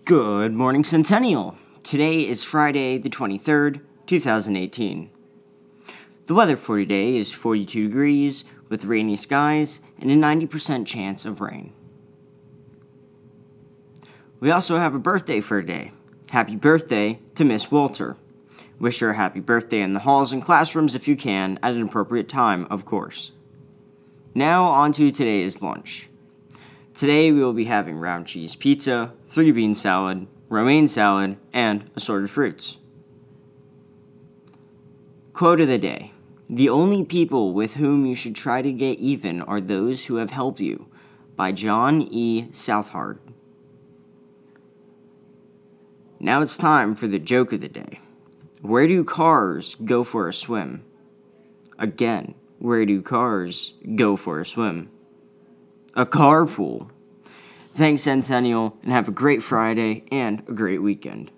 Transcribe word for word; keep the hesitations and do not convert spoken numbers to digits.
Good morning, Centennial. Today is Friday, the twenty-third, twenty eighteen. The weather for today is forty-two degrees with rainy skies and a ninety percent chance of rain. We also have a birthday for today. Happy birthday to Miss Walter. Wish her a happy birthday in the halls and classrooms if you can, at an appropriate time, of course. Now on to today's lunch. Today we will be having round cheese pizza, three bean salad, romaine salad, and assorted fruits. Quote of the day: "The only people with whom you should try to get even are those who have helped you," by John E. Southard. Now it's time for the joke of the day. Where do cars go for a swim? Again, where do cars go for a swim? A carpool. Thanks, Centennial, and have a great Friday and a great weekend.